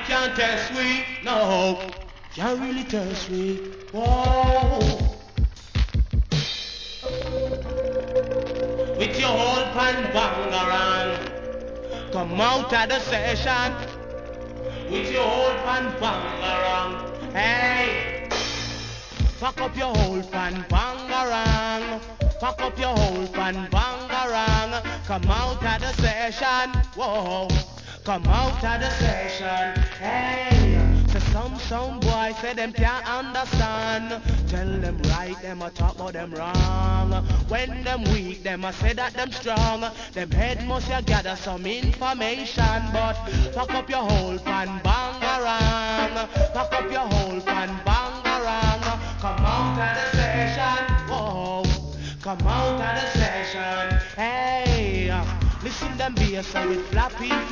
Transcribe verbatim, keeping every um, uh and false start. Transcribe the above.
can't test we, no. Can't really test we. Whoa. With your whole pan bangarang, come out of the session. With your whole pan bangarang, hey. Pack up your whole pan bangarang. Pack up your whole pan bangarang. Come out of the session. Whoa. Come out of the session. Hey. So some some boy say them can't understand. Tell them right, them a talk about them wrong. When them weak, them a say that them strong. Them head must ya gather some information. But pack up your whole pan bangarang. Pack up your whole pan bangarang. Come out of the session, whoa. Come out of the session, hey. Listen them bass with flapping.